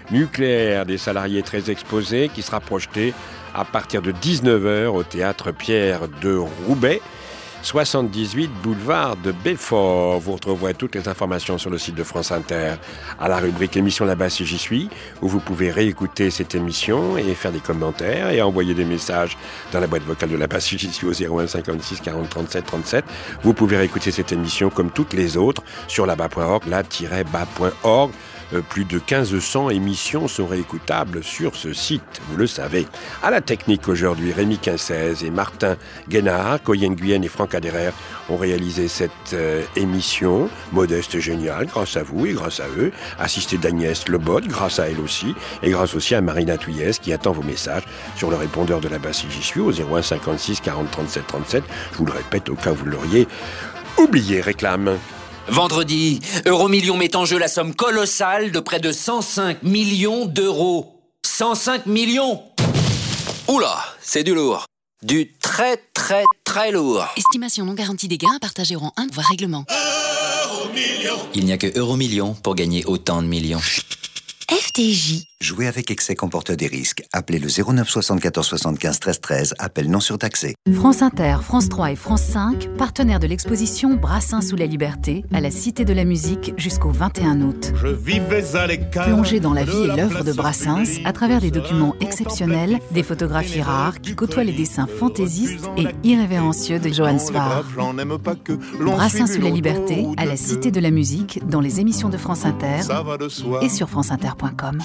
nucléaire des salariés très exposés qui sera projeté à partir de 19h au théâtre Pierre de Roubaix, 78 boulevard de Belfort. Vous retrouverez toutes les informations sur le site de France Inter à la rubrique émission là-bas si j'y suis, où vous pouvez réécouter cette émission et faire des commentaires et envoyer des messages dans la boîte vocale de là-bas si j'y suis au 01 56 40 37 37. Vous pouvez réécouter cette émission comme toutes les autres sur là-bas.org, là-bas.org. Plus de 1500 émissions sont réécoutables sur ce site, vous le savez. À la technique aujourd'hui, Rémi Quincez et Martin Guénard, Coyen Guyenne et Franck Aderer ont réalisé cette émission. Modeste géniale, grâce à vous et grâce à eux. Assisté d'Agnès Lebot, grâce à elle aussi. Et grâce aussi à Marina Touillès qui attend vos messages sur le répondeur de la base si j'y suis au 01 56 40 37 37. Je vous le répète au cas où vous l'auriez oublié, réclame. Vendredi, Euromillions met en jeu la somme colossale de près de 105 millions d'euros. 105 millions! Oula, c'est du lourd. Du très très très lourd. Estimation non garantie des gains à partager au rang 1, voire règlement. Euromillions. Il n'y a que Euromillions pour gagner autant de millions. FDJ. Jouer avec excès comporte des risques. Appelez le 09 74 75 13 13. Appel non surtaxé. France Inter, France 3 et France 5, partenaires de l'exposition Brassens sous la liberté à la Cité de la Musique jusqu'au 21 août. Je vivais à l'écart. Plongez dans la vie et l'œuvre de Brassens à travers des documents exceptionnels, des photographies rares qui côtoient les dessins fantaisistes et irrévérencieux de Johann Svar. Brassens sous la liberté à la Cité de la Musique dans les émissions de France Inter et sur franceinter.com.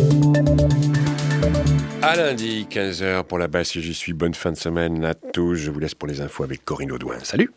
À lundi, 15h pour la base si j'y suis. Bonne fin de semaine à tous. Je vous laisse pour les infos avec Corinne Audouin. Salut!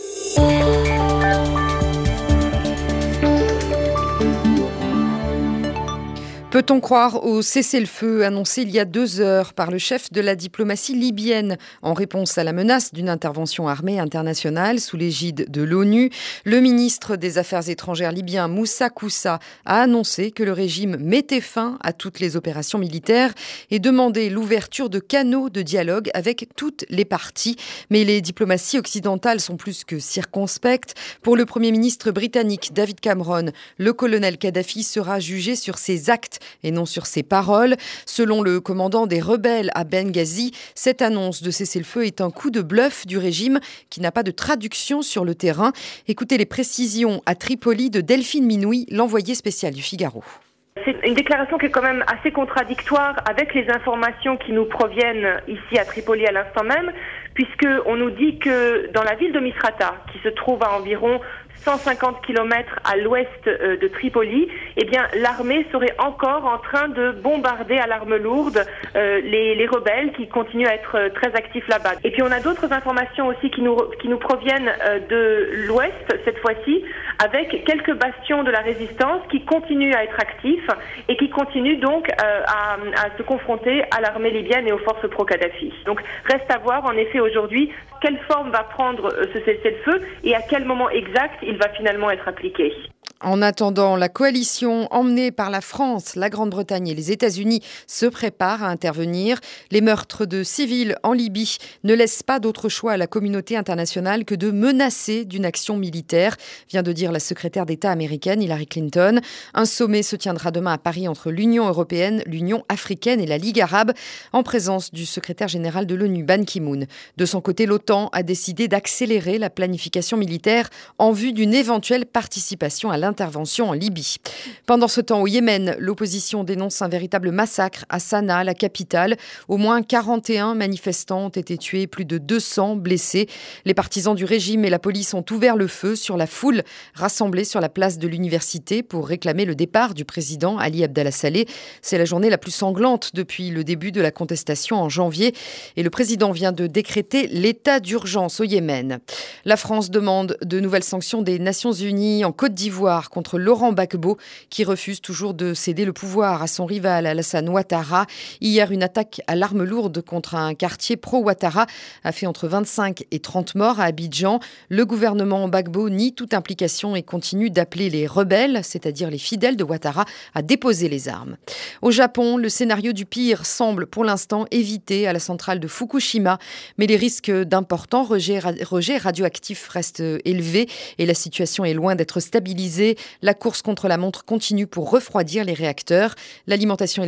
Peut-on croire au cessez-le-feu annoncé il y a 2 heures par le chef de la diplomatie libyenne en réponse à la menace d'une intervention armée internationale sous l'égide de l'ONU? Le ministre des Affaires étrangères libyen Moussa Koussa a annoncé que le régime mettait fin à toutes les opérations militaires et demandait l'ouverture de canaux de dialogue avec toutes les parties. Mais les diplomaties occidentales sont plus que circonspectes. Pour le Premier ministre britannique David Cameron, le colonel Kadhafi sera jugé sur ses actes et non sur ses paroles. Selon le commandant des rebelles à Benghazi, cette annonce de cessez-le-feu est un coup de bluff du régime qui n'a pas de traduction sur le terrain. Écoutez les précisions à Tripoli de Delphine Minoui, l'envoyée spéciale du Figaro. C'est une déclaration qui est quand même assez contradictoire avec les informations qui nous proviennent ici à Tripoli à l'instant même, puisqu'on nous dit que dans la ville de Misrata, qui se trouve à environ 150 km à l'ouest de Tripoli, eh bien, l'armée serait encore en train de bombarder à l'arme lourde les rebelles qui continuent à être très actifs là-bas. Et puis on a d'autres informations aussi qui nous proviennent de l'ouest, cette fois-ci, avec quelques bastions de la résistance qui continuent à être actifs et qui continuent donc à se confronter à l'armée libyenne et aux forces pro-Kadhafi. Donc reste à voir en effet aujourd'hui quelle forme va prendre ce cessez-le-feu et à quel moment exact il va finalement être appliqué. En attendant, la coalition emmenée par la France, la Grande-Bretagne et les États-Unis se prépare à intervenir. Les meurtres de civils en Libye ne laissent pas d'autre choix à la communauté internationale que de menacer d'une action militaire, vient de dire la secrétaire d'État américaine Hillary Clinton. Un sommet se tiendra demain à Paris entre l'Union européenne, l'Union africaine et la Ligue arabe, en présence du secrétaire général de l'ONU, Ban Ki-moon. De son côté, l'OTAN a décidé d'accélérer la planification militaire en vue d'une éventuelle participation à l'intervention en Libye. Pendant ce temps, au Yémen, l'opposition dénonce un véritable massacre à Sanaa, la capitale. Au moins 41 manifestants ont été tués, plus de 200 blessés. Les partisans du régime et la police ont ouvert le feu sur la foule rassemblée sur la place de l'université pour réclamer le départ du président Ali Abdallah Saleh. C'est la journée la plus sanglante depuis le début de la contestation en janvier et le président vient de décréter l'état d'urgence au Yémen. La France demande de nouvelles sanctions des Nations Unies en Côte d'Ivoire contre Laurent Gbagbo qui refuse toujours de céder le pouvoir à son rival Alassane Ouattara. Hier, une attaque à l'arme lourde contre un quartier pro-Ouattara a fait entre 25 et 30 morts à Abidjan. Le gouvernement Gbagbo nie toute implication et continue d'appeler les rebelles, c'est-à-dire les fidèles de Ouattara, à déposer les armes. Au Japon, le scénario du pire semble pour l'instant évité à la centrale de Fukushima, mais les risques d'importants rejets radioactifs restent élevés et la situation est loin d'être stabilisée. La course contre la montre continue pour refroidir les réacteurs. L'alimentation